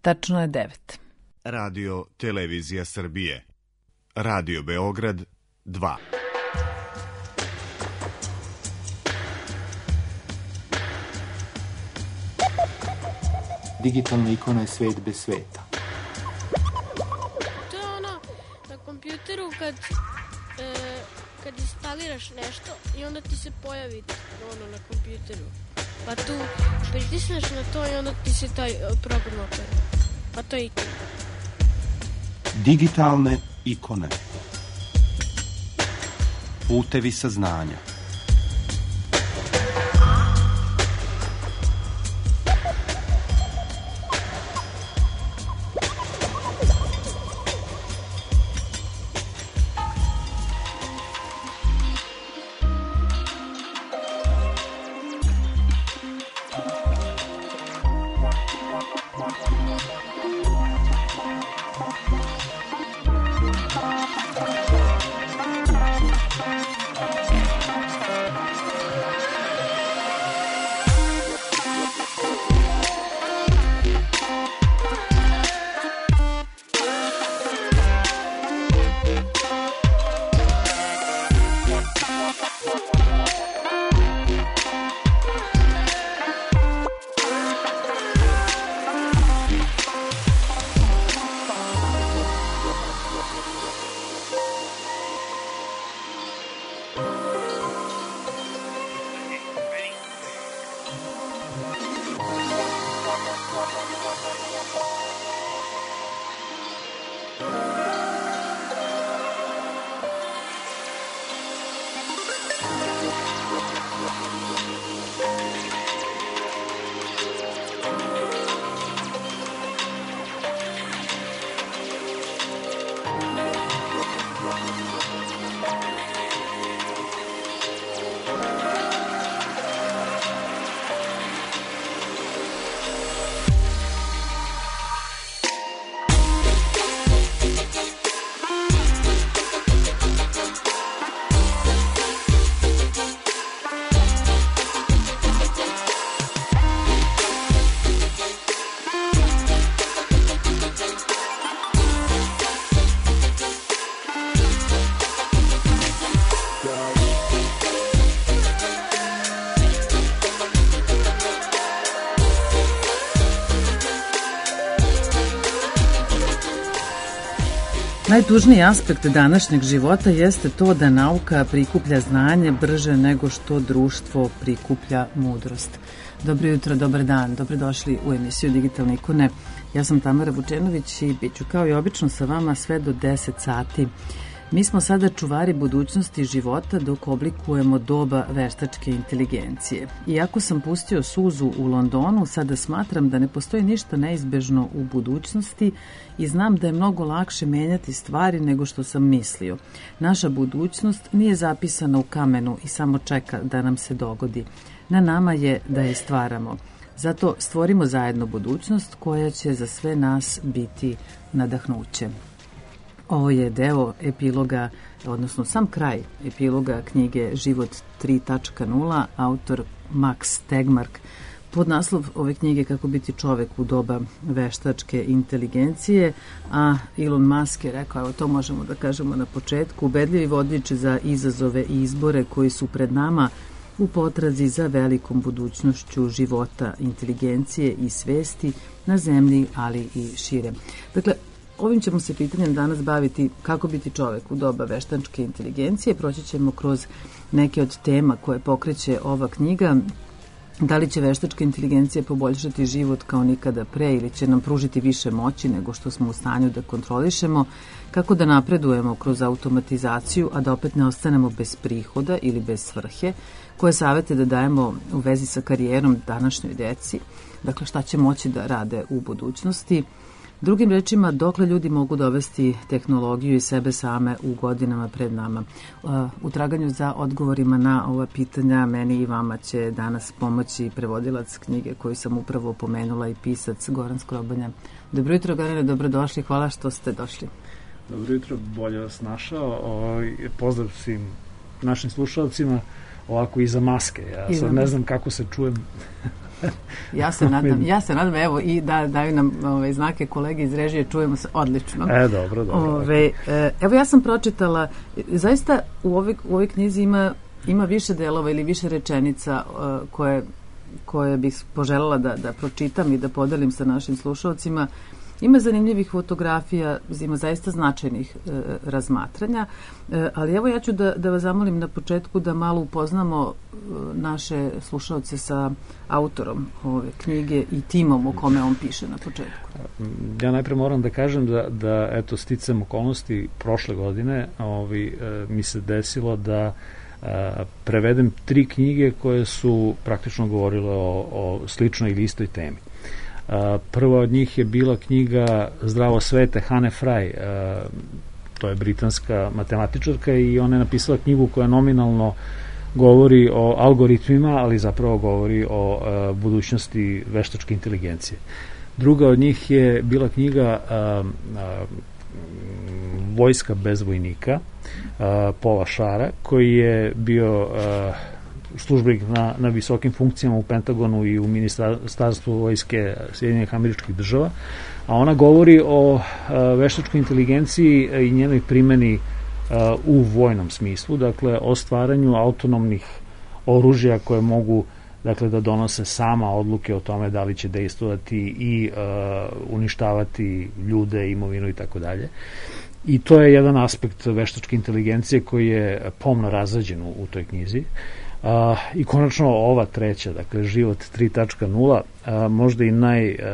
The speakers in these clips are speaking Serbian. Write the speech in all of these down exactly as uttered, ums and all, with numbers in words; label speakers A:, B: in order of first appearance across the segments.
A: Tačno je devet.
B: Radio Televizija Srbije. Radio Beograd dva.
C: Digitalna ikona je svet bez sveta.
D: To je ono na kompjuteru kad, e, kad instaliraš nešto i onda ti se pojavi ono na kompjuteru. Pa tu pritisneš na to i onda ti se taj program otvori. Pa to je ikona.
C: Digitalne ikone. Putevi saznanja.
A: Najtužniji aspekt današnjeg života jeste to da nauka prikuplja znanje brže nego što društvo prikuplja mudrost. Dobro jutro, dobar dan, dobrodošli u emisiju Digitalne ikone. Ja sam Tamara Vučenović i bit ću kao i obično sa vama sve do deset sati. Mi smo sada čuvari budućnosti života dok oblikujemo doba veštačke inteligencije. Iako sam pustio suzu u Londonu, sada smatram da ne postoji ništa neizbežno u budućnosti i znam da je mnogo lakše menjati stvari nego što sam mislio. Naša budućnost nije zapisana u kamenu i samo čeka da nam se dogodi. Na nama je da je stvaramo. Zato stvorimo zajedno budućnost koja će za sve nas biti nadahnuće. Ovo je deo epiloga, odnosno sam kraj epiloga knjige Život tri tačka nula, autor Max Tegmark. Pod naslov ove knjige Kako biti čovek u doba veštačke inteligencije, a Elon Musk je rekao, evo to možemo da kažemo na početku, ubedljivi vodič za izazove i izbore koji su pred nama u potrazi za velikom budućnošću života, inteligencije i svesti na zemlji, ali i šire. Dakle, ovim ćemo se pitanjem danas baviti kako biti čovek u doba veštačke inteligencije. Proći ćemo kroz neke od tema koje pokreće ova knjiga. Da li će veštačka inteligencija poboljšati život kao nikada pre ili će nam pružiti više moći nego što smo u stanju da kontrolišemo? Kako da napredujemo kroz automatizaciju, a da opet ne ostanemo bez prihoda ili bez svrhe? Koje savete da dajemo u vezi sa karijerom današnjoj deci? Dakle, šta će moći da rade u budućnosti? Drugim rečima, dokle ljudi mogu dovesti tehnologiju i sebe same u godinama pred nama. U traganju za odgovorima na ova pitanja meni i vama će danas pomoći prevodilac knjige koju sam upravo pomenula i pisac Goran Skrobanja. Dobro jutro, Gorane, dobrodošli, hvala što ste došli.
E: Dobro jutro, bolje vas našao. Pozdrav svim našim slušalcima, ovako iza maske. Ja sad ne znam kako se čujem.
A: Ja se nadam, ja se nadam, evo, i da daju nam ove, znake kolege iz režije, čujemo se odlično.
E: E, dobro, dobro.
A: Ove, evo, ja sam pročitala, zaista u ovoj, u ovoj knjizi ima, ima više delova ili više rečenica uh, koje, koje bih poželjela da, da pročitam i da podelim sa našim slušalcima. Ima zanimljivih fotografija, ima zaista značajnih e, razmatranja, e, ali evo ja ću da, da vas zamolim na početku da malo upoznamo e, naše slušalce sa autorom ove knjige i timom o kome on piše na početku.
E: Ja najpre moram da kažem da, da eto, sticam okolnosti prošle godine ovi, e, mi se desilo da e, prevedem tri knjige koje su praktično govorile o, o sličnoj ili istoj temi. Prva od njih je bila knjiga Zdravo svete Hane Fry, to je britanska matematičarka i ona je napisala knjigu koja nominalno govori o algoritmima, ali zapravo govori o budućnosti veštačke inteligencije. Druga od njih je bila knjiga Vojska bez vojnika Paula Schara, koji je bio službenik na, na visokim funkcijama u Pentagonu i u Ministarstvu vojske Sjedinjenih Američkih Država, a ona govori o a, veštačkoj inteligenciji i njenoj primeni a, u vojnom smislu, dakle o stvaranju autonomnih oružja koje mogu, dakle, da donose sama odluke o tome da li će dejstvovati i a, uništavati ljude, imovinu i tako dalje. I to je jedan aspekt veštačke inteligencije koji je pomno razrađen u, u toj knjizi. Uh, I konačno ova treća, dakle Život tri tačka nula, uh, možda i naj, uh,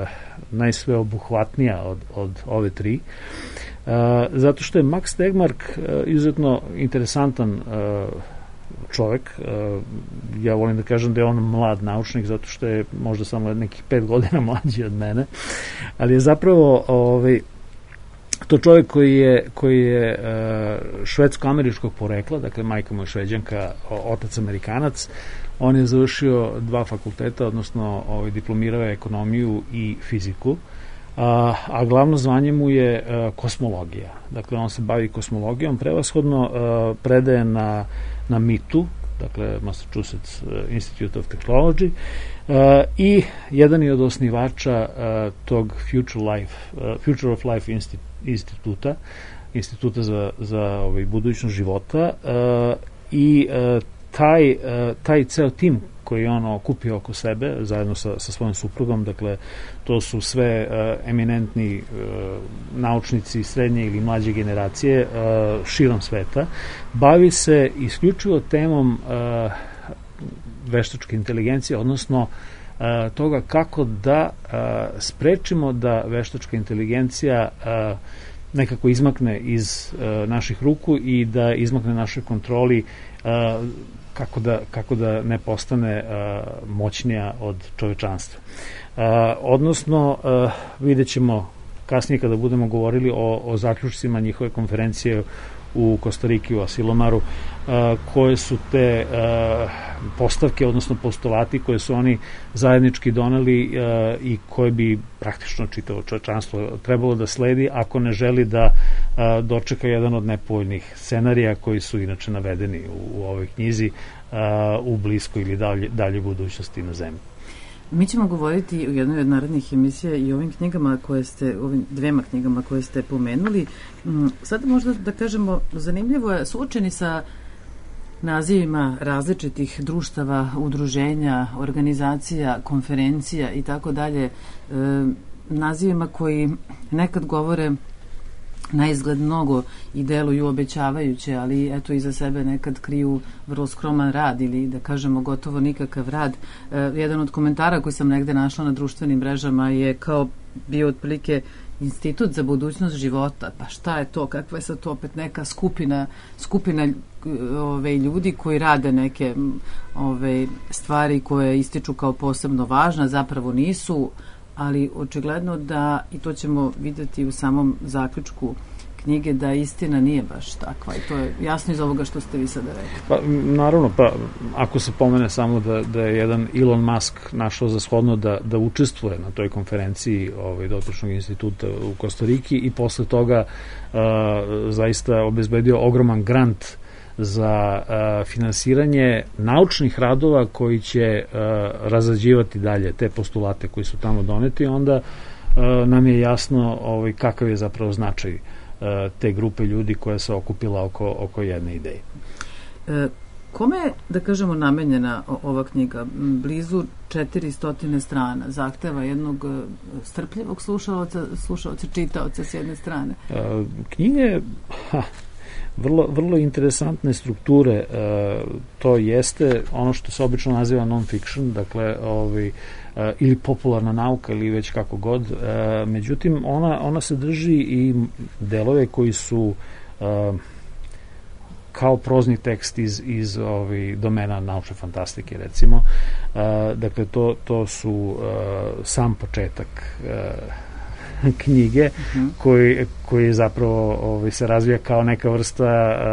E: najsveobuhvatnija od, od ove tri, uh, zato što je Max Tegmark uh, izuzetno interesantan uh, čovek. Uh, ja volim da kažem da je on mlad naučnik, zato što je možda samo nekih pet godina mlađi od mene, ali je zapravo ovaj, to čovjek koji je, koji je uh, švedsko-američkog porekla, dakle majka mu je Šveđanka, otac Amerikanac. On je završio dva fakulteta, odnosno ovaj, diplomirao je ekonomiju i fiziku, a, a glavno zvanje mu je uh, kosmologija. Dakle, on se bavi kosmologijom, prevashodno uh, predaje na, na M I T-u, dakle Massachusetts Institute of Technology, uh, i jedan je od osnivača uh, tog Future, Life, uh, Future of Life Institute, instituta, instituta za, za ovaj, budućnost života uh, i uh, taj, uh, taj ceo tim koji je on okupio oko sebe zajedno sa, sa svojom suprugom, dakle to su sve uh, eminentni uh, naučnici srednje ili mlađe generacije uh, širom sveta, bavi se isključivo temom uh, veštačke inteligencije, odnosno uh, toga kako da uh, sprečimo da veštačka inteligencija uh, nekako izmakne iz uh, naših ruku i da izmakne našoj kontroli, uh, kako da, kako da ne postane uh, moćnija od čovečanstva. Uh, odnosno, uh, vidjet ćemo kasnije kada budemo govorili o, o zaključcima njihove konferencije u Kostariki, u Asilomaru, uh, koje su te uh, postavke, odnosno postulati koje su oni zajednički doneli uh, i koje bi praktično čitavo čovečanstvo trebalo da sledi ako ne želi da uh, dočeka jedan od nepovoljnih scenarija koji su inače navedeni u, u ovoj knjizi uh, u bliskoj ili dalje, dalje budućnosti na zemlji.
A: Mi ćemo govoriti u jednoj od narednih emisija i o ovim knjigama koje ste, ovim dvema knjigama koje ste pomenuli. Sada možda da kažemo, zanimljivo je, suočeni sa nazivima različitih društava, udruženja, organizacija, konferencija i tako dalje, nazivima koji nekad govore na izgled mnogo i deluju obećavajuće, ali eto iza sebe nekad kriju vrlo skroman rad ili da kažemo gotovo nikakav rad. E, jedan od komentara koji sam negde našla na društvenim mrežama je kao bio otprilike Institut za budućnost života. Pa šta je to? Kakva je sad to opet neka skupina, skupina ove, ljudi koji rade neke ove, stvari koje ističu kao posebno važna, zapravo nisu, ali očigledno da, i to ćemo vidjeti u samom zaključku knjige, da istina nije baš takva i to je jasno iz ovoga što ste vi sada rekli.
E: Pa, naravno, pa ako se pomene samo da, da je jedan Elon Musk našao za shodno da, da učestvuje na toj konferenciji ovaj, dotičnog instituta u Kostariki i posle toga uh, zaista obezbedio ogroman grant za uh, finansiranje naučnih radova koji će uh, razrađivati dalje te postulate koji su tamo doneti, onda uh, nam je jasno ovaj, kakav je zapravo značaj uh, te grupe ljudi koja se okupila oko, oko jedne ideje.
A: E, kome je, da kažemo, namenjena ova knjiga? Blizu četiristo strana, zahteva jednog strpljivog slušalca, slušalca, čitaoca s jedne strane.
E: E, knjiga je ha, vrlo, vrlo interesantne strukture. E, to jeste ono što se obično naziva non-fiction, dakle, ovaj, e, ili popularna nauka, ili već kako god. E, međutim, ona, ona se drži i delove koji su e, kao prozni tekst iz, iz ovaj, domena naučne fantastike, recimo. Uh, dakle, to, to su uh, sam početak uh, knjige, uh-huh. koji, koji zapravo ovaj, se razvija kao neka vrsta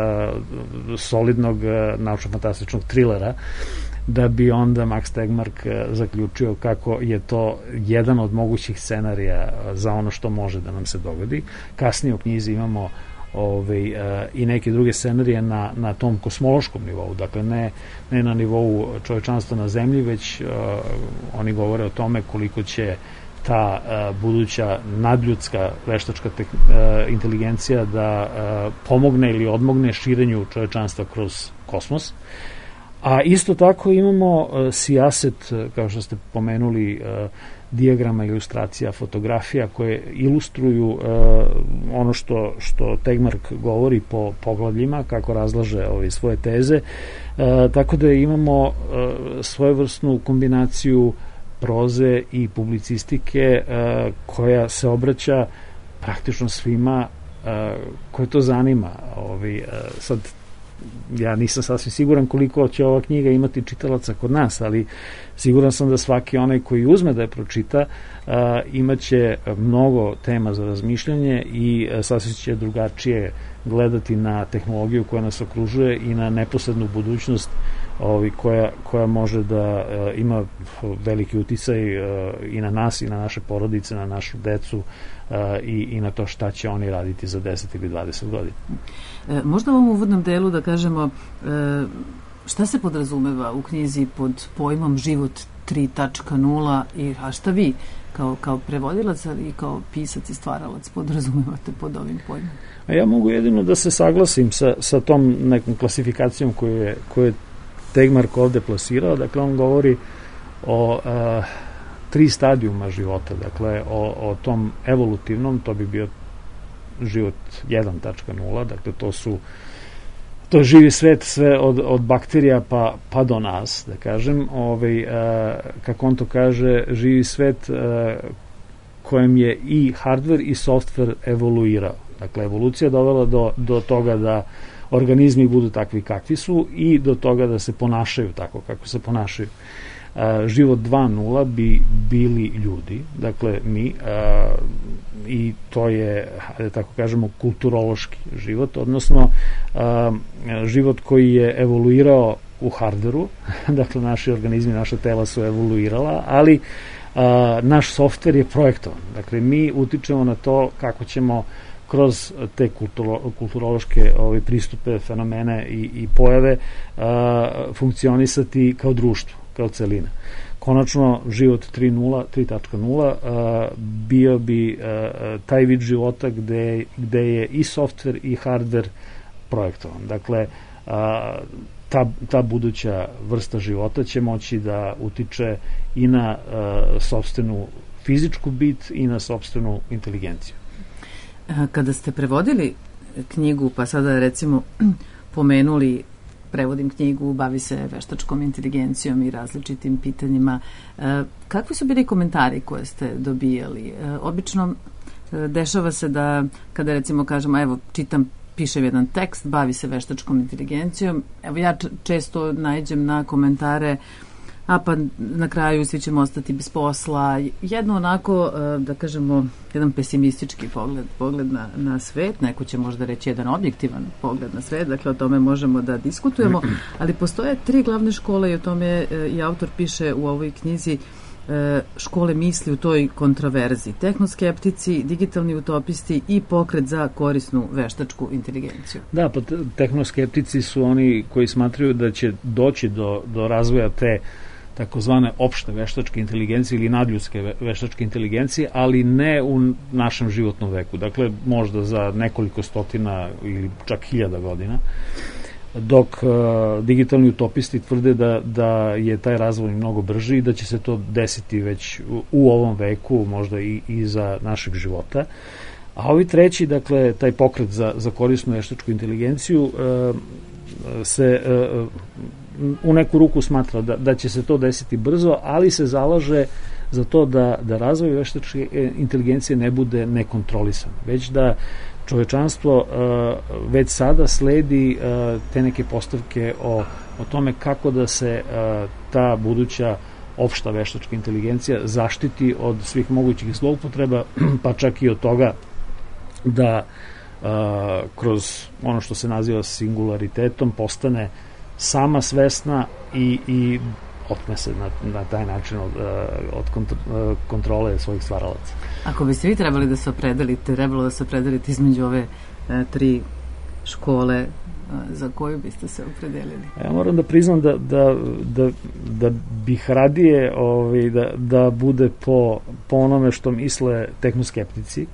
E: uh, solidnog uh, naučno-fantastičnog trilera, da bi onda Max Tegmark uh, zaključio kako je to jedan od mogućih scenarija za ono što može da nam se dogodi. Kasnije u knjizi imamo Ove, e, i neke druge scenarije na, na tom kosmološkom nivou, dakle ne, ne na nivou čovečanstva na zemlji, već e, oni govore o tome koliko će ta e, buduća nadljudska veštačka tek, e, inteligencija da e, pomogne ili odmogne širenju čovečanstva kroz kosmos. A isto tako imamo e, sijaset, kao što ste pomenuli, e, dijagrama, ilustracija, fotografija koje ilustruju uh, ono što, što Tegmark govori po poglavljima, kako razlaže ove svoje teze, uh, tako da imamo uh, svojevrsnu kombinaciju proze i publicistike uh, koja se obraća praktično svima uh, koje to zanima. Ovi, uh, sad ja nisam sasvim siguran koliko će ova knjiga imati čitalaca kod nas, ali siguran sam da svaki onaj koji uzme da je pročita uh, imaće mnogo tema za razmišljanje i uh, sasvim će drugačije gledati na tehnologiju koja nas okružuje i na neposrednu budućnost ovi, koja, koja može da uh, ima veliki uticaj uh, i na nas i na naše porodice, na našu decu uh, i, i na to šta će oni raditi za deset ili dvadeset godina.
A: E, možda u ovom uvodnom delu da kažemo e, šta se podrazumeva u knjizi pod pojmom život tri tačka nula i a šta vi kao, kao prevodilac i kao pisac i stvaralac podrazumevate pod ovim pojmom?
E: A ja mogu jedino da se saglasim sa, sa tom nekom klasifikacijom koju je, koju je Tegmark ovde plasirao. Dakle, on govori o a, tri stadijuma života, dakle o, o tom evolutivnom, to bi bio život jedan tačka nula, dakle to su to je živi svet sve od, od bakterija pa, pa do nas, da kažem, ovaj, a, kako on to kaže, živi svet a, kojem je i hardware i software evoluirao. Dakle, evolucija dovela do, do toga da organizmi budu takvi kakvi su i do toga da se ponašaju tako kako se ponašaju. A, život dva nula bi bili ljudi, dakle mi, a, i to je, da tako kažemo, kulturološki život, odnosno a, život koji je evoluirao u hardveru, dakle naši organizmi, naša tela su evoluirala, ali a, naš softver je projektovan. Dakle, mi utičemo na to kako ćemo kroz te kulturo, kulturološke ove, pristupe, fenomene i, i pojave a, funkcionisati kao društvo, kao celina. Konačno, život tri tačka nula bio bi a, taj vid života gde, gde je i softver i hardver projektovan. Dakle, a, ta, ta buduća vrsta života će moći da utiče i na a, sopstvenu fizičku bit i na sopstvenu inteligenciju.
A: Kada ste prevodili knjigu, pa sada recimo pomenuli prevodim knjigu, bavi se veštačkom inteligencijom i različitim pitanjima, kakvi su bili komentari koje ste dobijali? Obično dešava se da kada recimo kažemo, evo čitam, pišem jedan tekst, bavi se veštačkom inteligencijom, evo ja često naiđem na komentare, a pa na kraju svi ćemo ostati bez posla. Jedno onako, da kažemo, jedan pesimistički pogled, pogled na, na svet, neko će možda reći jedan objektivan pogled na svet, dakle o tome možemo da diskutujemo, ali postoje tri glavne škole i o tome i autor piše u ovoj knjizi škole misli u toj kontraverzi. Tehnoskeptici, digitalni utopisti i pokret za korisnu veštačku inteligenciju.
E: Da, pa tehnoskeptici su oni koji smatraju da će doći do, do razvoja te takozvane opšte veštačke inteligencije ili nadljudske veštačke inteligencije, ali ne u našem životnom veku. Dakle, možda za nekoliko stotina ili čak hiljada godina. Dok uh, digitalni utopisti tvrde da, da je taj razvoj mnogo brži i da će se to desiti već u, u ovom veku, možda i, i za našeg života. A ovi treći, dakle, taj pokret za, za korisnu veštačku inteligenciju uh, se uh, u neku ruku smatra da, da će se to desiti brzo, ali se zalaže za to da, da razvoj veštačke inteligencije ne bude nekontrolisan, već da čovečanstvo uh, već sada sledi uh, te neke postavke o, o tome kako da se uh, ta buduća opšta veštačka inteligencija zaštiti od svih mogućih zloupotreba, pa čak i od toga da uh, kroz ono što se naziva singularitetom postane sama svesna i, i otme se na, na taj način od, od kontrole svojih stvaralaca.
A: Ako biste vi trebali da se opredelite, trebalo da se opredelite između ove e, tri škole, e, za koju biste se opredelili?
E: Ja moram da priznam da, da, da, da bih radije ovaj, da, da bude po, po onome što misle tehnoskeptici,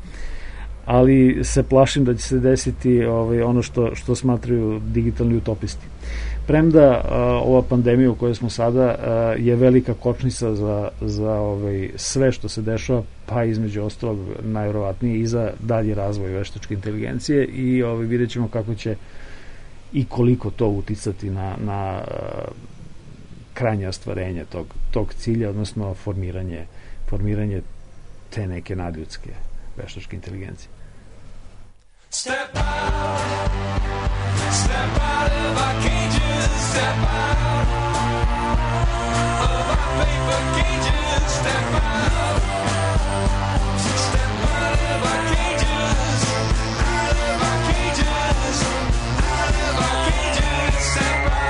E: ali se plašim da će se desiti ovaj, ono što, što smatraju digitalni utopisti. Premda a, ova pandemija u kojoj smo sada a, je velika kočnica za, za ovaj, sve što se dešava, pa između ostalog najverovatnije i za dalji razvoj veštačke inteligencije i ovaj, vidjet ćemo kako će i koliko to uticati na, na a, krajnje ostvarenje tog, tog cilja, odnosno formiranje, formiranje te neke nadljudske veštačke inteligencije. Step out, step out of our cages, step out of our paper cages, step out, step out of our cages, out of our cages, out of our cages, step out.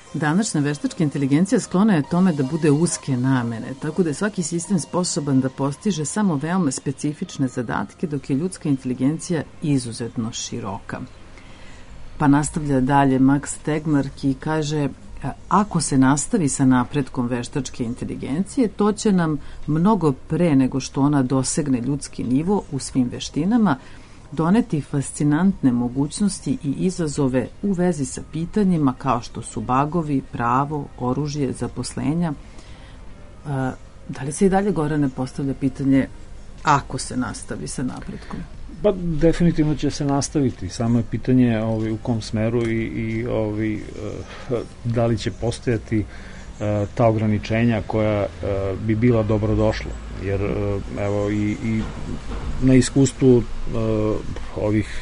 A: Današnja veštačka inteligencija sklona je tome da bude uske namene, tako da je svaki sistem sposoban da postiže samo veoma specifične zadatke, dok je ljudska inteligencija izuzetno široka. Pa nastavlja dalje Max Tegmark i kaže: ako se nastavi sa napretkom veštačke inteligencije, to će nam mnogo pre nego što ona dosegne ljudski nivo u svim veštinama doneti fascinantne mogućnosti i izazove u vezi sa pitanjima kao što su bagovi, pravo, oružje, zaposlenja. Da li se i dalje, Gorane, postavlja pitanje ako se nastavi sa napretkom?
E: Pa definitivno će se nastaviti, samo je pitanje ovi, u kom smeru i, i ovi, da li će postojati ta ograničenja koja bi bila dobrodošla, jer evo i, i na iskustvu ovih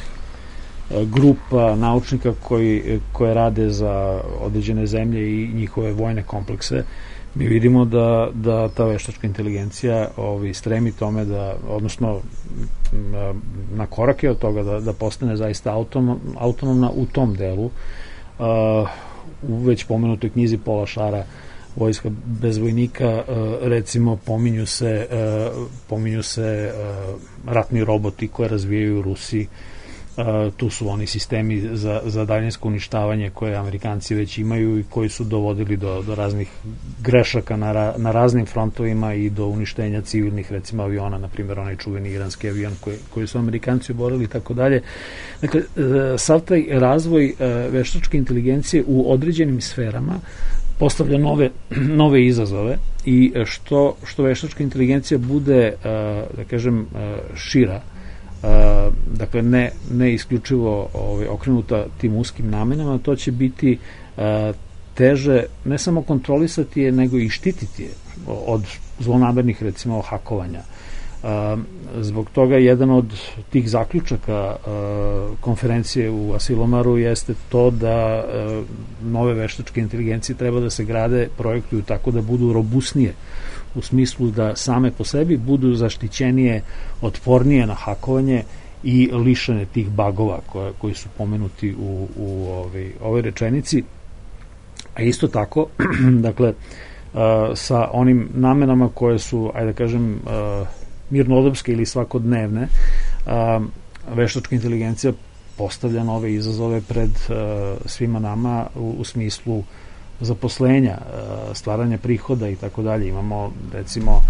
E: grupa naučnika koji, koje rade za određene zemlje i njihove vojne komplekse, mi vidimo da, da ta veštačka inteligencija ovi, stremi tome da, odnosno na, na korake od toga da, da postane zaista autonom, autonomna u tom delu. Uh, u već pomenutoj knjizi Paula Schara Vojska bez vojnika, uh, recimo pominju se, uh, pominju se uh, ratni roboti koje razvijaju Rusi. Uh, tu su oni sistemi za, za daljinsko uništavanje koje Amerikanci već imaju i koji su dovodili do, do raznih grešaka na, ra, na raznim frontovima i do uništenja civilnih, recimo aviona, na primjer onaj čuveni iranski avion koji, koji su Amerikanci oborili i tako dalje. Dakle, uh, sav taj razvoj uh, veštačke inteligencije u određenim sferama postavlja nove, nove izazove i što, što veštačka inteligencija bude, uh, da kažem, uh, šira, Uh, dakle ne, ne isključivo ovaj, okrenuta tim uskim namenama, to će biti uh, teže ne samo kontrolisati je, nego i štititi je od zlonamernih, recimo, hakovanja. Uh, zbog toga jedan od tih zaključaka uh, konferencije u Asilomaru jeste to da uh, nove veštačke inteligencije treba da se grade, projektuju tako da budu robusnije, u smislu da same po sebi budu zaštićenije, otpornije na hakovanje i lišene tih bagova koje, koji su pomenuti u, u ovoj, ovoj rečenici. A isto tako, dakle, uh, sa onim namenama koje su, ajde da kažem, uh, mirnodopske ili svakodnevne, uh, veštačka inteligencija postavlja nove izazove pred uh, svima nama u, u smislu zaposlenja, stvaranja prihoda i tako dalje. Imamo, recimo,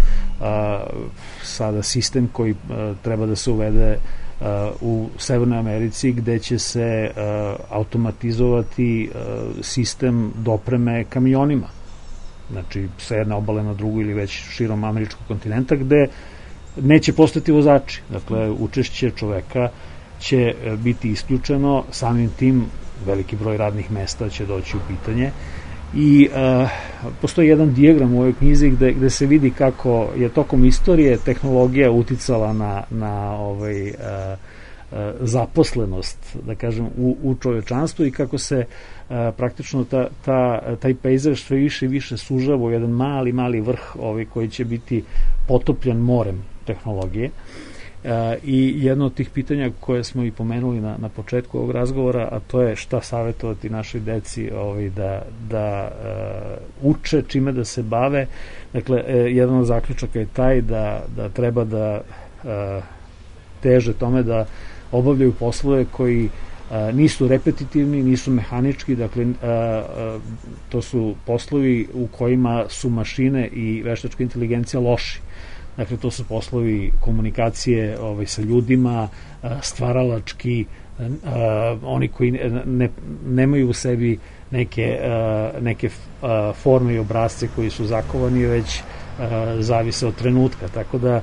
E: sada sistem koji treba da se uvede u Severnoj Americi, gde će se automatizovati sistem dopreme kamionima. Znači, sa jedne obale na drugu ili već širom američkog kontinenta, gde neće postati vozači. Dakle, učešće čoveka će biti isključeno, samim tim veliki broj radnih mesta će doći u pitanje. I uh, postoji jedan dijagram u ovoj knjizi gde, gde se vidi kako je tokom istorije tehnologija uticala na, na ovaj, uh, uh, zaposlenost, da kažem, u, u čovečanstvu i kako se uh, praktično ta, ta, taj pejzaž sve više i više sužava u jedan mali, mali vrh ovaj, koji će biti potopljen morem tehnologije. Uh, i jedno od tih pitanja koje smo i pomenuli na, na početku ovog razgovora, a to je šta savjetovati našoj deci ovaj, da, da uh, uče, čime da se bave. Dakle, uh, jedan od zaključaka je taj da, da treba da uh, teže tome da obavljaju poslove koji uh, nisu repetitivni, nisu mehanički, dakle uh, uh, to su poslovi u kojima su mašine i veštačka inteligencija loši. Dakle, to su poslovi komunikacije ovaj, sa ljudima, stvaralački, oni koji ne, ne, nemaju u sebi neke, neke forme i obrazce koji su zakovani, već zavise od trenutka. Tako da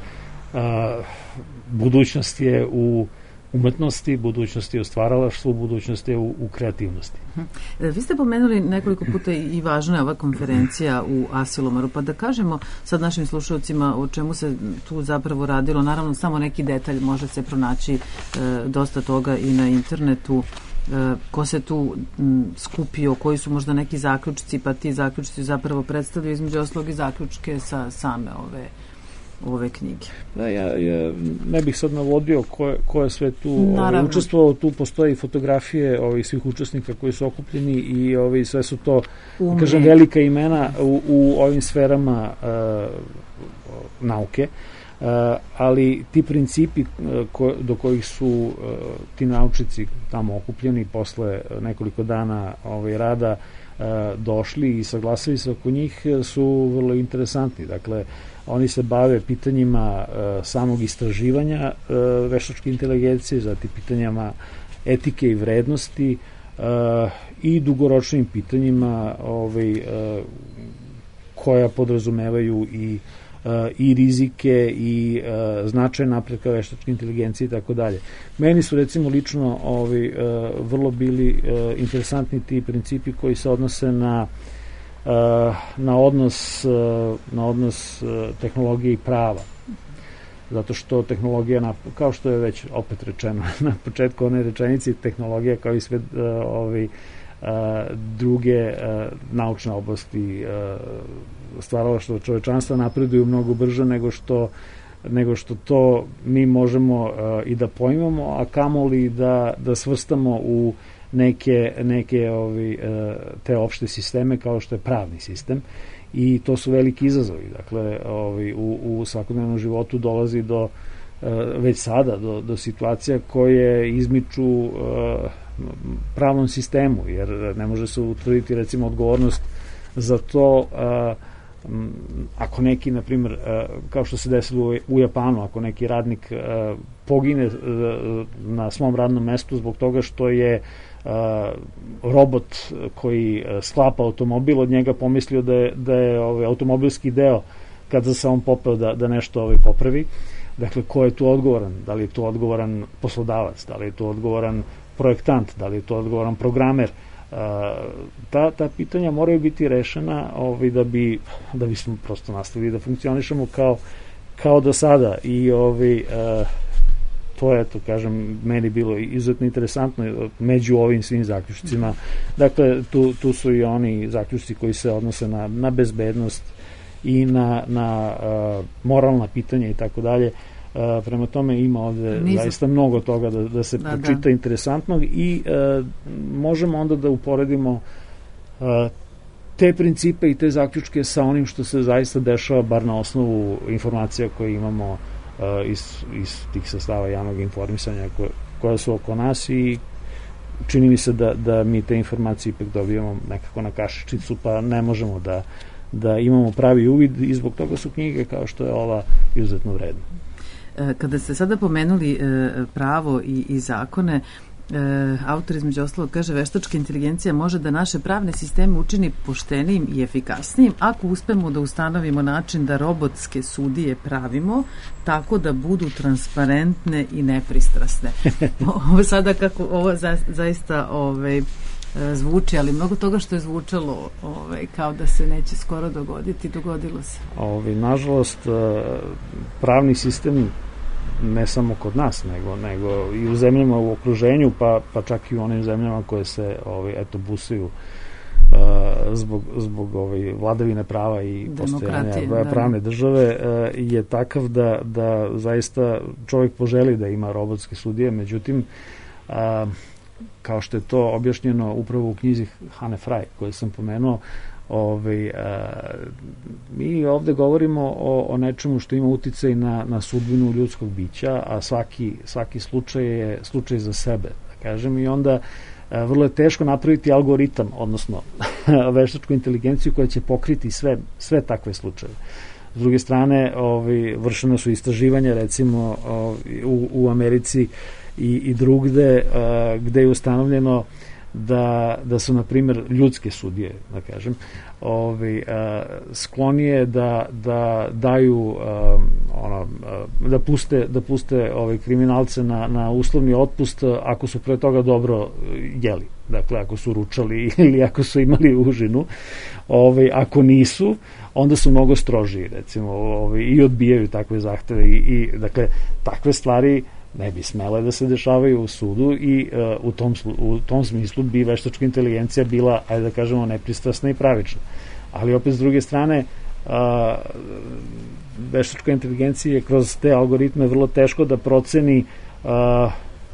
E: budućnost je u umetnosti, budućnost je u stvaralaštvu, budućnost je u, u kreativnosti.
A: Vi ste pomenuli nekoliko puta i važna je ova konferencija u Asilomaru, pa da kažemo sad našim slušalcima o čemu se tu zapravo radilo. Naravno, samo neki detalj može se pronaći e, dosta toga i na internetu. E, ko se tu m, skupio, koji su možda neki zaključci, pa ti zaključci zapravo predstavljaju između ostalog i zaključke sa same ove u ove knjige.
E: Da, ja, ja ne bih sad navodio ko je, ko je sve tu ovaj, učestvovao, tu postoje i fotografije ovih svih učesnika koji su okupljeni i ovaj, sve su to, Umne. kažem, velika imena u, u ovim sferama uh, nauke. Uh, ali ti principi uh, ko, do kojih su uh, ti naučnici tamo okupljeni posle nekoliko dana ovaj, rada uh, došli i saglasili se oko njih su vrlo interesantni. Dakle, oni se bave pitanjima uh, samog istraživanja uh, veštačke inteligencije, zatim pitanjima etike i vrednosti uh, i dugoročnim pitanjima ovaj, uh, koja podrazumevaju i i rizike i uh, značaj napretka veštačke inteligencije i tako dalje. Meni su recimo lično ovi, uh, vrlo bili uh, interesantni ti principi koji se odnose na uh, na odnos uh, na odnos uh, tehnologije i prava. Zato što tehnologija, na, kao što je već opet rečeno na početku one rečenici, tehnologija kao i sve uh, ovi, uh, druge uh, naučne oblasti uh, stvaralaštvo čovečanstva napreduju mnogo brže nego što, nego što to mi možemo uh, i da pojmamo, a kamoli da, da svrstamo u neke, neke ovi, uh, te opšte sisteme kao što je pravni sistem i to su veliki izazovi. Dakle, ovi, u, u svakodnevnom životu dolazi do uh, već sada do, do situacija koje izmiču uh, pravnom sistemu, jer ne može se utvrditi recimo odgovornost za to uh, ako neki, na primjer, kao što se desilo u Japanu, ako neki radnik pogine na svom radnom mestu zbog toga što je robot koji sklapa automobil od njega pomislio da je, da je ovaj, automobilski deo kada se on popeo da, da nešto ovaj, popravi. Dakle, ko je tu odgovoran? Da li je tu odgovoran poslodavac? Da li je tu odgovoran projektant? Da li je tu odgovoran programer? Ta, ta pitanja moraju biti rešena ovaj, da bi da bismo prosto nastavili da funkcionišemo kao, kao do sada i ovaj, to je, to kažem, meni bilo izuzetno interesantno među ovim svim zaključcima. Dakle, tu, tu su i oni zaključci koji se odnose na, na bezbednost i na, na uh, moralna pitanja i tako dalje. Uh, prema tome ima ovde Nizu. zaista mnogo toga da, da se da, pročita da. interesantnog i uh, možemo onda da uporedimo uh, te principe i te zaključke sa onim što se zaista dešava, bar na osnovu informacija koje imamo uh, iz, iz tih sastava javnog informisanja koje, koja su oko nas i čini mi se da, da mi te informacije ipak dobijamo nekako na kašičicu, pa ne možemo da, da imamo pravi uvid i zbog toga su knjige kao što je ova izuzetno vredna.
A: Kada ste sada pomenuli pravo i, i zakone, autor između ostalog kaže veštačka inteligencija može da naše pravne sisteme učini poštenijim i efikasnijim ako uspemo da ustanovimo način da robotske sudije pravimo tako da budu transparentne i nepristrasne. Ovo sada kako ovo za, zaista ovaj, zvuči, ali mnogo toga što je zvučalo ovaj, kao da se neće skoro dogoditi, dogodilo se.
E: Ovaj, nažalost, pravni sistem ne samo kod nas, nego, nego i u zemljama u okruženju, pa, pa čak i u onim zemljama koje se ovaj, eto, busaju uh, zbog, zbog ovaj, vladavine prava i postojanja pravne države uh, je takav da, da zaista čovjek poželi da ima robotske sudije, međutim uh, kao što je to objašnjeno upravo u knjizi Hane Fraj koju sam pomenuo, Ove, a, mi ovde govorimo o, o nečemu što ima uticaj na, na sudbinu ljudskog bića, a svaki, svaki slučaj je slučaj za sebe, da kažem, i onda a, vrlo je teško napraviti algoritam, odnosno veštačku inteligenciju koja će pokriti sve, sve takve slučaje. S druge strane, ovi, vršena su istraživanja, recimo ovi, u, u Americi i, i drugde, a, gde je ustanovljeno da, da su, na primjer, ljudske sudije, da kažem, ovi, a, sklonije da, da daju a, ono, a, da puste, da puste ove kriminalce na, na uslovni otpust ako su pre toga dobro jeli. Dakle, ako su ručali ili ako su imali užinu. Ove, ako nisu, onda su mnogo strožiji, recimo, ove, i odbijaju takve zahteve i, i dakle, takve stvari ne bi smele da se dešavaju u sudu i uh, u, tom, u tom smislu bi veštačka inteligencija bila, ajde da kažemo, nepristrasna i pravična. Ali opet s druge strane, a, veštačkoj inteligenciji je kroz te algoritme vrlo teško da proceni a,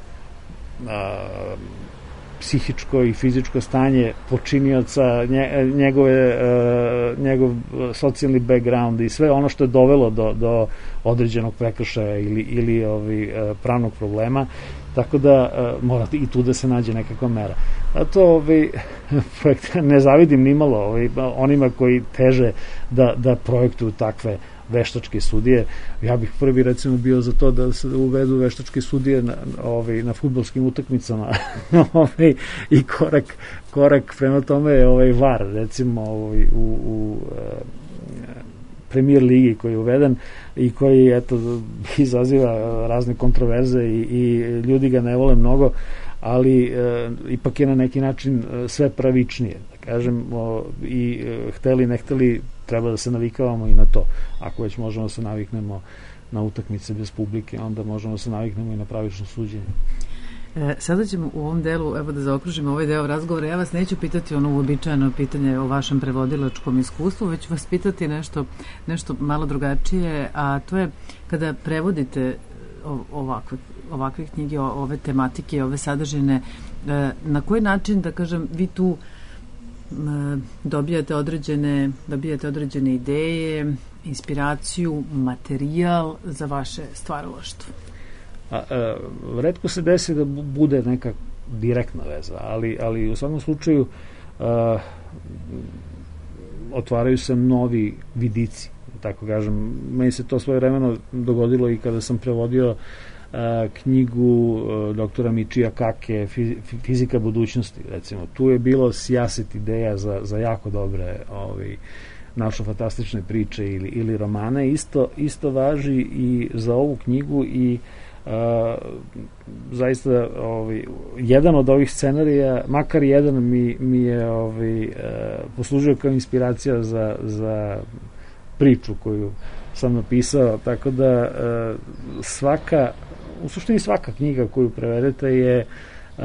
E: a, psihičko i fizičko stanje počinioca, njegove, njegov socijalni background i sve ono što je dovelo do, do određenog prekršaja ili, ili ovi, pravnog problema, tako da mora i tu da se nađe nekakva mera. Zato ovi, ne zavidim nimalo ovi, onima koji teže da, da projektuju takve veštačke sudije. Ja bih prvi recimo bio za to da se uvedu veštačke sudije na, ovaj, na fudbalskim utakmicama ovaj, i korak, korak prema tome je ovaj V A R recimo ovaj, u, u Premier ligi koji je uveden i koji eto, izaziva razne kontroverze i, i ljudi ga ne vole mnogo, ali e, ipak je na neki način sve pravičnije, da kažem, o, i e, hteli ne hteli treba da se navikavamo i na to. Ako već možemo da se naviknemo na utakmice bez publike, onda možemo da se naviknemo i na pravično suđenje.
A: E, sada ćemo u ovom delu, evo da zaokružimo ovaj deo razgovora, ja vas neću pitati ono uobičajeno pitanje o vašem prevodilačkom iskustvu, već vas pitati nešto, nešto malo drugačije, a to je kada prevodite ovakve, ovakve knjige, ove tematike, ove sadržine, na koji način, da kažem, vi tu dobijate određene, dobijate određene ideje, inspiraciju, materijal za vaše stvaralaštvo?
E: A, a, retko se desi da bude neka direktna veza, ali, ali u svakom slučaju a, otvaraju se novi vidici, tako kažem. Meni se to svoje vremeno dogodilo i kada sam prevodio a, knjigu a, doktora Michija Kake Fizika budućnosti, recimo. Tu je bilo sijaset ideja za, za jako dobre ovi, naučno-fantastične priče ili, ili romane. Isto, isto važi i za ovu knjigu i Uh, zaista ovaj, jedan od ovih scenarija, makar jedan mi, mi je ovaj, uh, poslužio kao inspiracija za, za priču koju sam napisao, tako da uh, svaka, u suštini svaka knjiga koju prevedete je uh,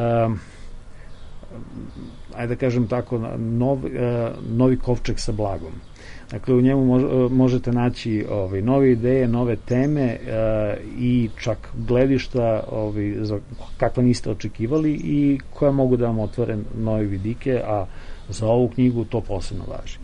E: ajde da kažem tako nov, uh, novi kovčeg sa blagom. Dakle, u njemu možete naći ovaj, nove ideje, nove teme e, i čak gledišta ovaj, za kakva niste očekivali i koja mogu da vam otvore nove vidike, a za ovu knjigu to posebno važi.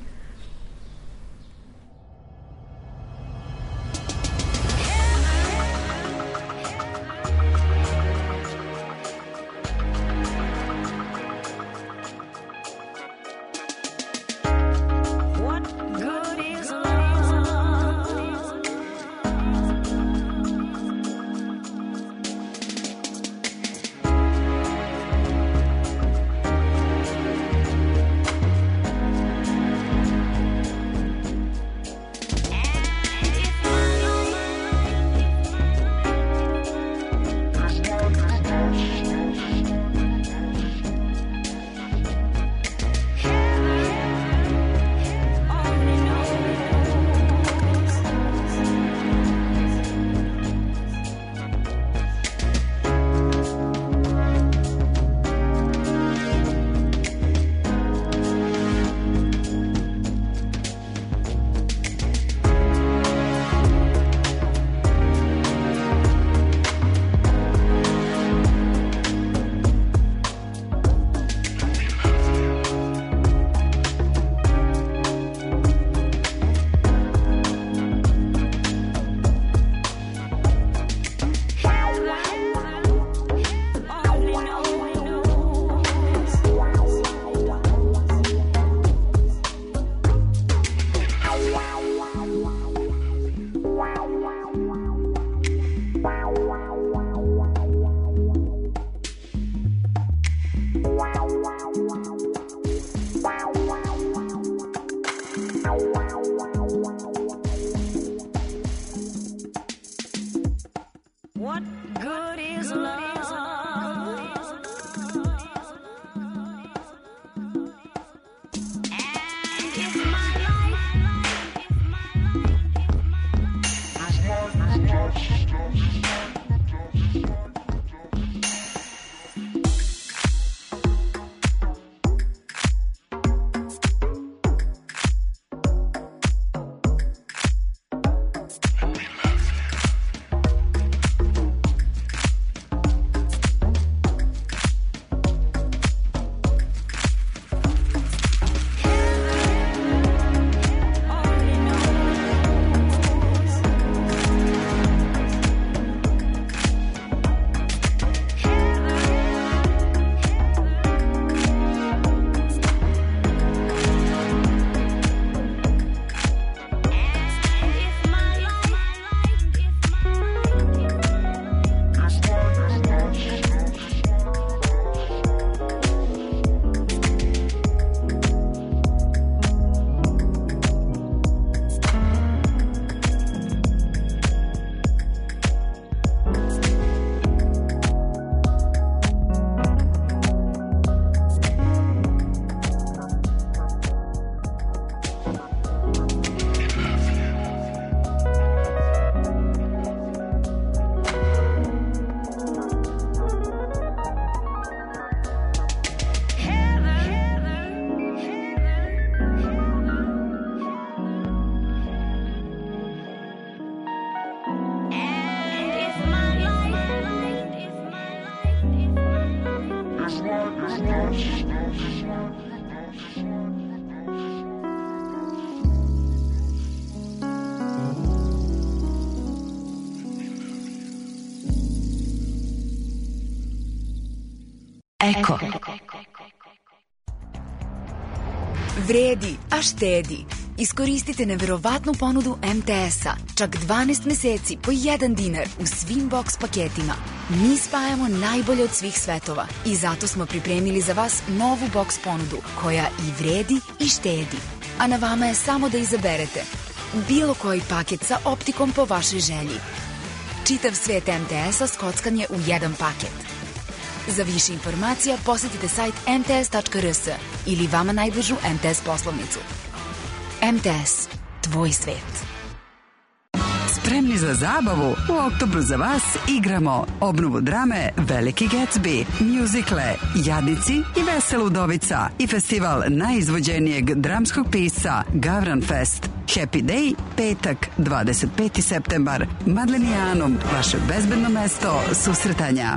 F: Vredi, a štedi. Iskoristite neverovatnu ponudu em te es-a. Čak dvanaest meseci po jedan dinar u svim boks paketima. Mi spajamo najbolje od svih svetova i zato smo pripremili za vas novu boks ponudu koja i vredi i štedi. A na vama je samo da izaberete bilo koji paket sa optikom po vašoj želji. Čitav svet em te es-a skockan je u jedan paket. Za više informacija posetite sajt em te es tačka er es ili vama najbližu em te es poslovnicu. em te es, tvoj svet.
G: Spremni za zabavu? U oktobru za vas igramo obnovu drame Veliki Gatsby, mjuzikle Jadnici i Vesela udovica i festival najizvođenijeg dramskog pisca Gavran Fest. Happy Day, petak, dvadeset peti septembar. Madlenijanom, vaše bezbedno mesto susretanja.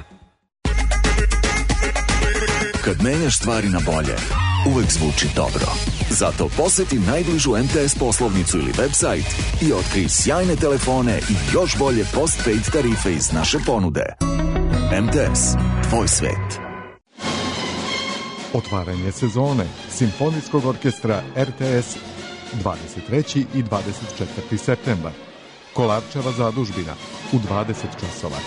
H: Kad menjaš stvari na bolje, uvek zvuči dobro. Zato poseti najbližu em te es poslovnicu ili website i otkrij sjajne telefone i još bolje postpaid tarife iz naše ponude. em te es, tvoj svet.
I: Otvaranje sezone Simfonijskog orkestra er te es dvadeset treći i dvadeset četvrti septembar. Kolarčeva zadužbina u dvadeset časova.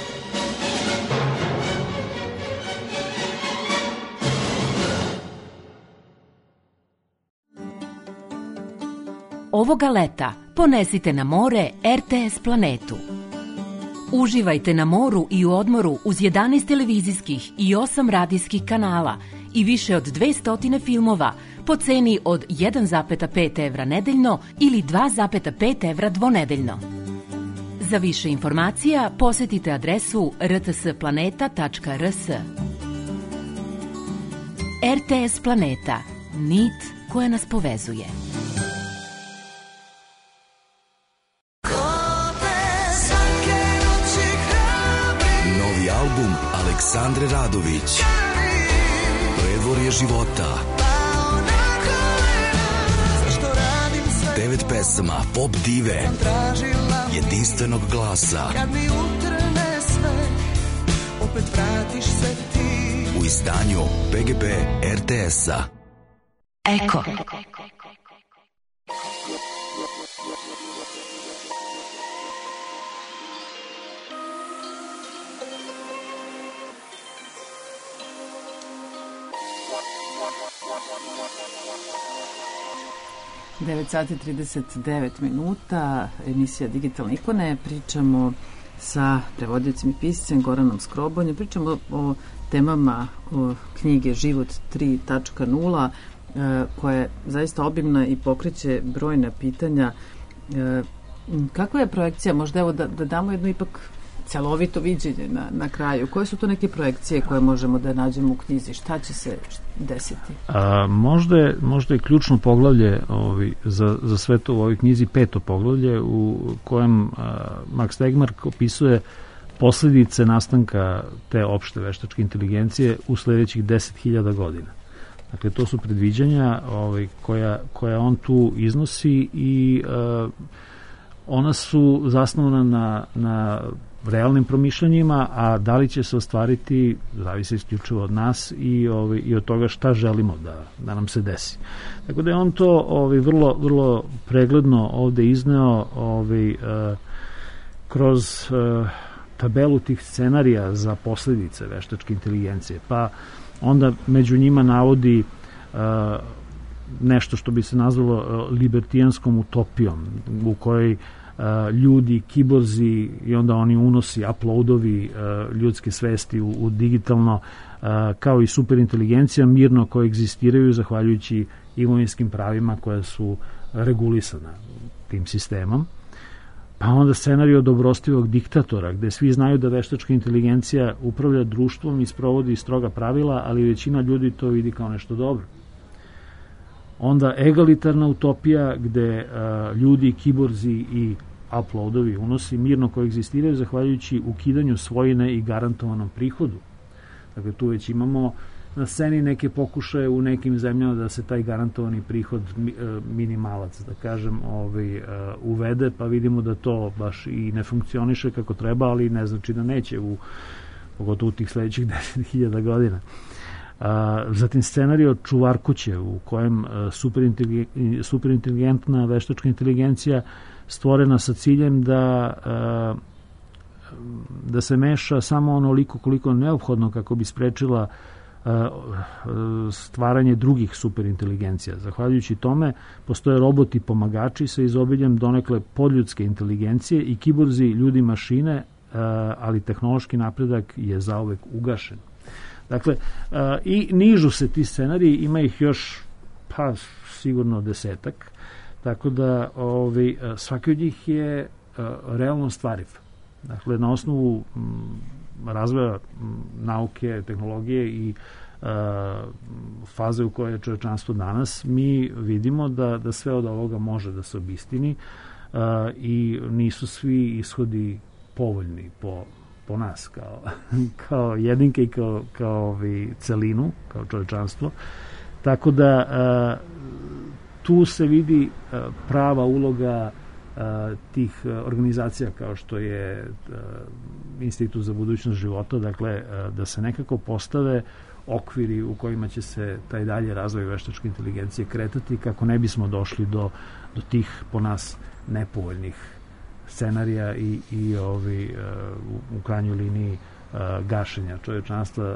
J: Ovoga leta ponesite na more er te es planetu. Uživajte na moru i u odmoru uz jedanaest televizijskih i osam radijskih kanala i više od dvesta filmova po ceni od jedan zarez pet evra nedeljno ili dva zarez pet evra dvonedeljno. Za više informacija posetite adresu er te es planeta tačka er es. er te es Planeta. Nit koja nas povezuje.
K: Album Aleksandre Radović, Predvorje života. Devet pesama pop dive, jedinstvenog glasa. U izdanju pe ge pe er te es-a.
J: Eko.
A: devet sati trideset devet minuta, emisija Digitalne ikone. Pričamo sa prevodiocim i piscem Goranom Skrobonjem. Pričamo o temama o knjige Život tri tačka nula, koja je zaista obimna i pokreće brojna pitanja. Kakva je projekcija? Možda evo da, da damo jedno ipak celovito viđenje na, na kraju. Koje su to neke projekcije koje možemo da nađemo u knjizi? Šta će se desiti?
E: A, možda, je, možda je ključno poglavlje ovi, za, za sve to u ovoj knjizi, peto poglavlje u kojem a, Max Tegmark opisuje posljedice nastanka te opšte veštačke inteligencije u sledećih deset hiljada godina. Dakle, to su predviđanja ovaj, koja, koja on tu iznosi i a, ona su zasnovana na, na realnim promišljanjima, a da li će se ostvariti zavisi isključivo od nas i, ovaj, i od toga šta želimo da, da nam se desi. Tako da je on to ovaj, vrlo, vrlo pregledno ovde izneo ovaj, uh, kroz uh, tabelu tih scenarija za posljedice veštačke inteligencije. Pa onda među njima navodi uh, nešto što bi se nazvalo uh, libertijanskom utopijom, u kojoj Uh, ljudi, kiborzi i onda oni unosi, uploadovi uh, ljudske svesti u, u digitalno, uh, kao i superinteligencija mirno koje egzistiraju zahvaljujući imovinskim pravima koja su regulisana tim sistemom. Pa onda scenarij dobrostivog diktatora, gde svi znaju da veštačka inteligencija upravlja društvom i sprovodi stroga pravila, ali većina ljudi to vidi kao nešto dobro. Onda egalitarna utopija gde uh, ljudi, kiborzi i uploadovi unosi mirno koegzistiraju zahvaljujući ukidanju svojine i garantovanom prihodu. Dakle, tu već imamo na sceni neke pokušaje u nekim zemljama da se taj garantovani prihod minimalac, da kažem, ovaj, uvede, pa vidimo da to baš i ne funkcioniše kako treba, ali ne znači da neće u pogotovo u tih sledećih deset hiljada godina. A, zatim scenarij od Čuvar kuće u kojem superinteligentna veštačka inteligencija stvorena sa ciljem da a, da se meša samo onoliko koliko je neophodno kako bi sprečila stvaranje drugih superinteligencija. Zahvaljujući tome postoje roboti pomagači sa izobiljem donekle podljudske inteligencije i kiborzi ljudi mašine, ali tehnološki napredak je zauvek ugašen. Dakle, i nižu se ti scenariji, ima ih još pa sigurno desetak, tako da ovi, svaki od njih je realno stvariv. Dakle, na osnovu razvoja nauke, tehnologije i uh, faze u kojoj je čovečanstvo danas, mi vidimo da, da sve od ovoga može da se obistini uh, i nisu svi ishodi povoljni po, po nas kao, kao jedinke i kao, kao ovi celinu, kao čovečanstvo. Tako da uh, tu se vidi uh, prava uloga tih organizacija kao što je Institut za budućnost života, dakle da se nekako postave okviri u kojima će se taj dalje razvoj veštačke inteligencije kretati kako ne bismo došli do, do tih po nas nepovoljnih scenarija i, i ovi, u, u krajnjoj liniji gašenja čovečanstva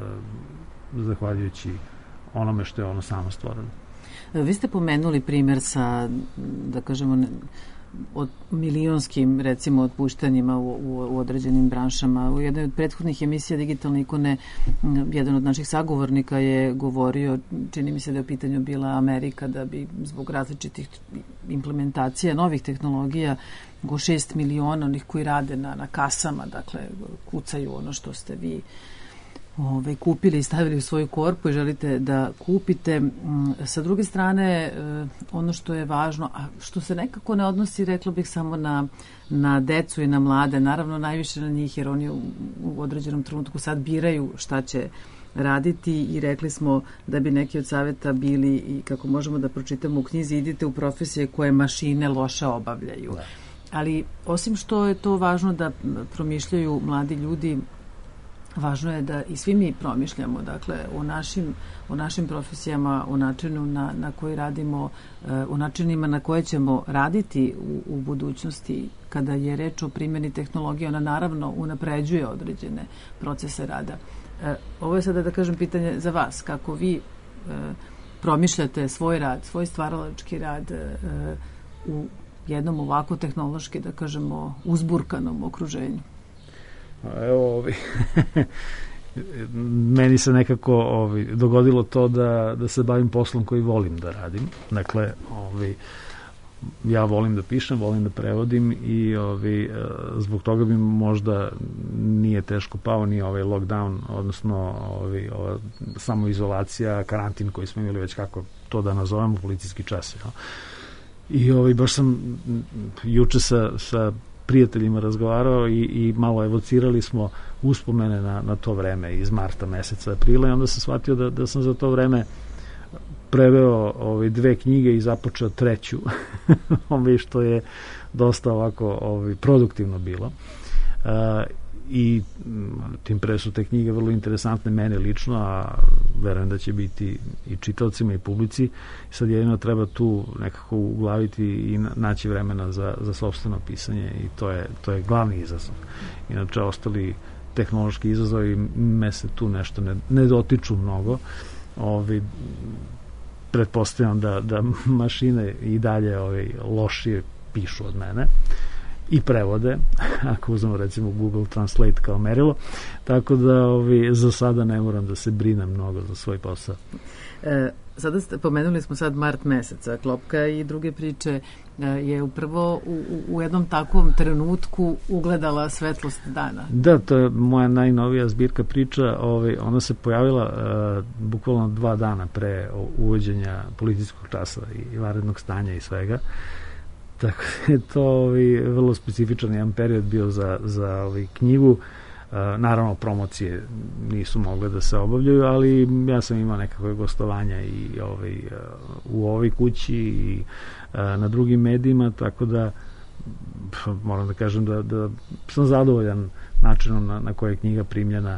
E: zahvaljujući onome što je ono samo stvoreno.
A: Vi ste pomenuli primjer sa, da kažemo, od milionskim, recimo, otpuštanjima u, u, u određenim branšama. U jednoj od prethodnih emisija Digitalne ikone jedan od naših sagovornika je govorio, čini mi se da je u pitanju bila Amerika, da bi zbog različitih implementacija novih tehnologija go šest miliona onih koji rade na, na kasama, dakle, kucaju ono što ste vi Ove, kupili i stavili u svoju korpu i želite da kupite. Sa druge strane, ono što je važno, a što se nekako ne odnosi, reklo bih, samo na, na decu i na mlade, naravno najviše na njih, jer oni u, u određenom trenutku sad biraju šta će raditi i rekli smo da bi neki od saveta bili, i kako možemo da pročitamo u knjizi, idite u profesije koje mašine loše obavljaju. Da. Ali osim što je to važno da promišljaju mladi ljudi, važno je da i svi mi promišljamo, dakle, o našim, o našim profesijama, o načinu na, na koji radimo, o načinima na koje ćemo raditi u, u budućnosti. Kada je reč o primjeni tehnologije, ona naravno unapređuje određene procese rada. Ovo je sada, da kažem, pitanje za vas. Kako vi promišljate svoj rad, svoj stvaralački rad u jednom ovako tehnološki, da kažemo, uzburkanom okruženju?
E: Evo, ovi, meni se nekako ovi, dogodilo to da, da se bavim poslom koji volim da radim. Dakle, ovi, ja volim da pišem, volim da prevodim i ovi, zbog toga bi možda nije teško pao ni ovaj lockdown, odnosno ovi, ova samoizolacija, karantin koji smo imali, već kako to da nazovemo, policijski čas. Ja. I ovi, baš sam juče sa, sa prijateljima razgovarao i, i malo evocirali smo uspomene na, na to vreme iz marta meseca, aprila, i onda sam shvatio da, da sam za to vreme preveo ove dve knjige i započeo treću, ove što je dosta ovako ove, produktivno bilo. Uh, i tim pre su te knjige vrlo interesantne mene lično, a verujem da će biti i čitaocima i publici. Sad jedino treba tu nekako uglaviti i naći vremena za, za sopstveno pisanje, i to je, to je glavni izazov. Inače, ostali tehnološki izazovi me se tu nešto ne, ne dotiču mnogo. Ovi, pretpostavljam da, da mašine i dalje ovi, lošije pišu od mene i prevode, ako uzmemo recimo Google Translate kao merilo, tako da ovi, za sada ne moram da se brinem mnogo za svoj posao.
A: E, sada ste, pomenuli smo sad mart meseca, Klopka i druge priče e, je upravo u, u jednom takvom trenutku ugledala svetlost dana.
E: Da, to je moja najnovija zbirka priča, ovi, ona se pojavila e, bukvalno dva dana pre uvođenja policijskog časa i vanrednog stanja i svega. Tako je to ovi, vrlo specifičan jedan period bio za, za ovi, knjigu. E, naravno, promocije nisu mogle da se obavljaju, ali ja sam imao nekakve gostovanja i ovi, u ovoj kući i a, na drugim medijima, tako da moram da kažem da, da sam zadovoljan načinom na, na koje je knjiga primljena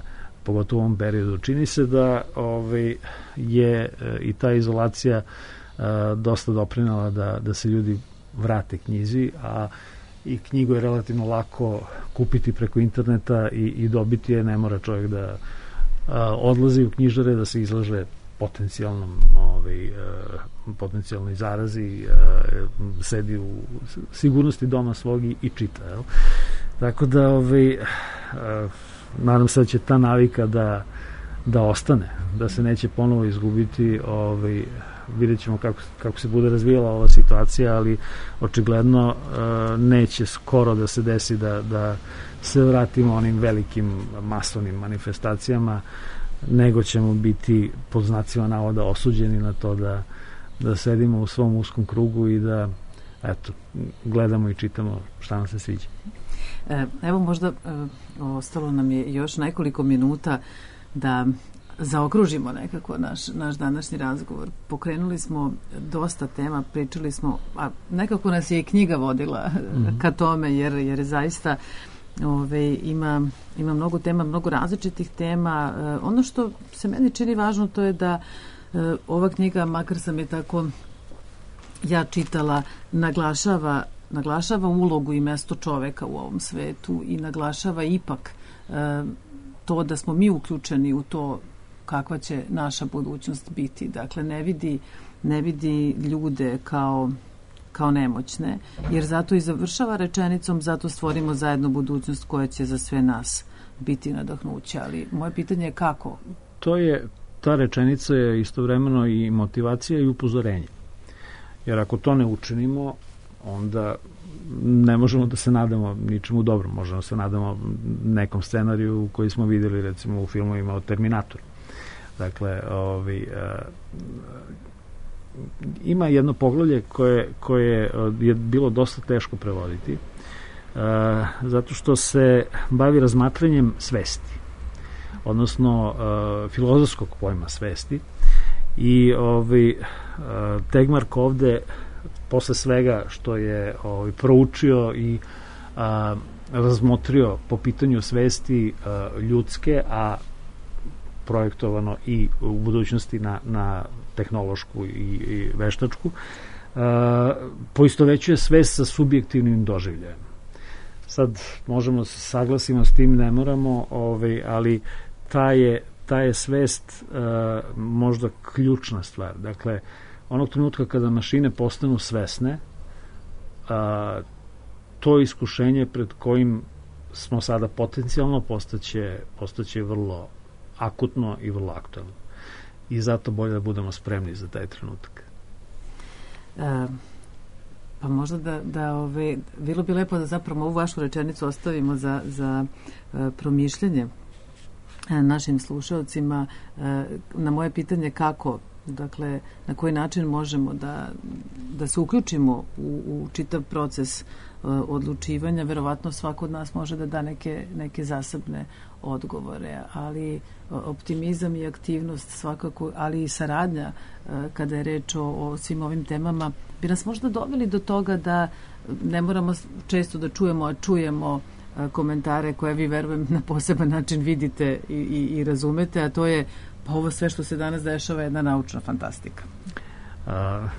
E: pogotovo u ovom periodu. Čini se da ovaj, je i ta izolacija dosta doprinala da, da se ljudi vrate knjizi, a i knjigu je relativno lako kupiti preko interneta i, i dobiti je, ne mora čovjek da a, odlazi u knjižare, da se izlaže potencijalnom ovaj, a, potencijalnoj zarazi, a, sedi u sigurnosti doma svog i, i čita. Jel? Tako da ovaj, a, nadam se da će ta navika da, da ostane, da se neće ponovo izgubiti. Ovaj, vidjet ćemo kako, kako se bude razvijala ova situacija, ali očigledno uh, neće skoro da se desi da, da se vratimo onim velikim masovnim manifestacijama, nego ćemo biti pod znacima navoda osuđeni na to da, da sedimo u svom uskom krugu i da eto, gledamo i čitamo šta nam se sviđa.
A: Evo možda ostalo nam je još nekoliko minuta da zaokružimo nekako naš, naš današnji razgovor. Pokrenuli smo dosta tema, pričali smo, a nekako nas je i knjiga vodila mm-hmm. ka tome, jer, jer zaista ove, ima, ima mnogo tema, mnogo različitih tema. E, ono što se meni čini važno, to je da e, ova knjiga, makar sam je tako ja čitala, naglašava, naglašava ulogu i mesto čoveka u ovom svetu i naglašava ipak e, to da smo mi uključeni u to kakva će naša budućnost biti. Dakle, ne vidi, ne vidi ljude kao, kao nemoćne, jer zato i završava rečenicom, zato stvorimo zajedno budućnost koja će za sve nas biti nadahnuće. Ali moje pitanje je kako?
E: To je, ta rečenica je istovremeno i motivacija i upozorenje. Jer ako to ne učinimo, onda ne možemo da se nadamo ničemu dobro. Možemo da se nadamo nekom scenariju koji smo videli recimo u filmovima o Terminatoru. Dakle, ovi, a, ima jedno poglavlje koje, koje je bilo dosta teško prevoditi, a, zato što se bavi razmatranjem svesti, odnosno a, filozofskog pojma svesti. I ovi, a, Tegmark ovde, posle svega što je ovi, proučio i a, razmotrio po pitanju svesti a, ljudske, a projektovano i u budućnosti na, na tehnološku i, i veštačku, uh, poistovećuje svest sa subjektivnim doživljajem. Sad možemo se saglasimo s tim, ne moramo, ovaj, ali ta je, ta je svest uh, možda ključna stvar. Dakle, onog trenutka kada mašine postanu svesne, uh, to iskušenje pred kojim smo sada potencijalno postaće, postaće vrlo akutno i vrlo aktualno. I zato bolje da budemo spremni za taj trenutak.
A: E, pa možda da, da ove, bilo bi lepo da zapravo ovu vašu rečenicu ostavimo za, za e, promišljanje e, našim slušalcima. E, na moje pitanje kako, dakle, na koji način možemo da, da se uključimo u, u čitav proces e, odlučivanja, verovatno svako od nas može da da neke, neke zasebne odgovore, ali optimizam i aktivnost svakako, ali i saradnja kada je reč o, o svim ovim temama, bi nas možda doveli do toga da ne moramo često da čujemo, a čujemo komentare koje vi, verujem, na poseban način vidite i, i, i razumete, a to je pa ovo sve što se danas dešava je jedna naučna fantastika.
E: A,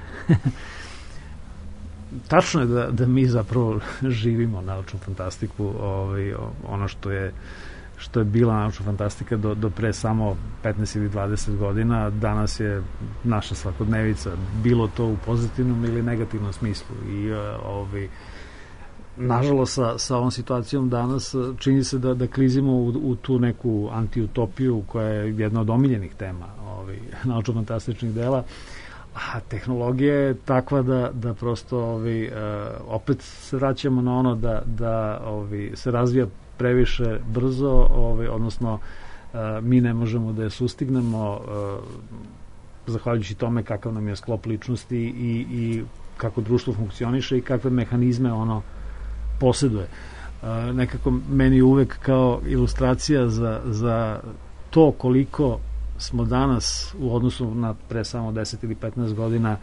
E: tačno je da, da mi zapravo živimo naučnu fantastiku, ovaj, ono što je što je bila naučna fantastika do, do pre samo petnaest ili dvadeset godina, danas je naša svakodnevica, bilo to u pozitivnom ili negativnom smislu. I ovaj, nažalost sa, sa ovom situacijom danas čini se da, da klizimo u, u tu neku antiutopiju koja je jedna od omiljenih tema ovaj, naučno-fantastičnih dela, a tehnologija je takva da, da prosto ovaj, opet se vraćamo na ono da, da ovaj, se razvija previše brzo, ovaj, odnosno uh, mi ne možemo da je sustignemo uh, zahvaljujući tome kakav nam je sklop ličnosti i, i kako društvo funkcioniše i kakve mehanizme ono posjeduje. Uh, nekako meni uvek kao ilustracija za, za to koliko smo danas u odnosu na pre samo deset ili petnaest godina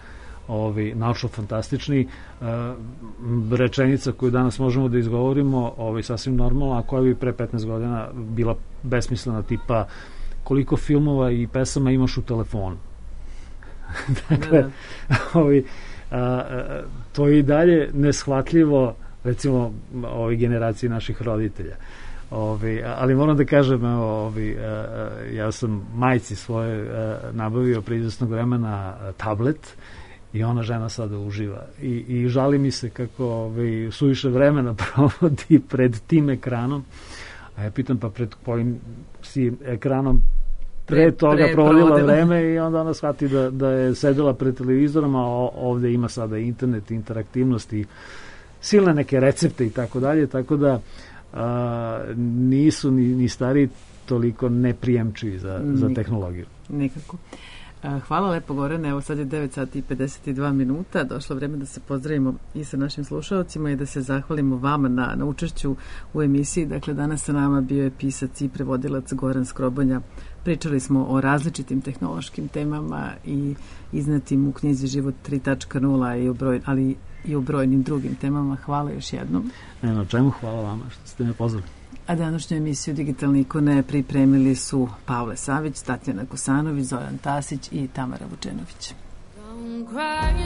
E: ovi, naučno-fantastični, uh, rečenica koju danas možemo da izgovorimo ovi, sasvim normalno, a koja bi pre petnaest godina bila besmislena, tipa koliko filmova i pesama imaš u telefonu. Dakle, ovi, a, a, to je i dalje neshvatljivo, recimo, ovi generaciji naših roditelja. Ovi, ali moram da kažem, ovi, a, a, ja sam majci svoje a, nabavio pre izvesnog vremena tablet i ona žena sada uživa. I, i žali mi se kako ovi, suviše vremena provodi pred tim ekranom. A ja pitam, pa pred kojim si ekranom pre toga pre, provodila, provodila vreme, i onda ona shvati da, da je sedela pred televizorom, a ovde ima sada internet, interaktivnost i silne neke recepte i tako dalje, tako da a, nisu ni, ni stari toliko neprijemčivi za, za tehnologiju.
A: Nikako. Hvala lepo, Gorane. Evo sad je devet sati i pedeset dva minuta. Došlo vreme da se pozdravimo i sa našim slušalcima i da se zahvalimo vama na, na učešću u emisiji. Dakle, danas sa nama bio je pisac i prevodilac Goran Skrobonja. Pričali smo o različitim tehnološkim temama i iznetim u knjizi Život tri tačka nula, i o broj, ali i o brojnim drugim temama. Hvala još jednom.
E: Ne, na čemu, hvala vama što ste me pozvali.
A: A današnju emisiju Digitalne ikone pripremili su Pavle Savić, Tatjana Kosanović, Zoran Tasić i Tamara Vučenović. Don't cry.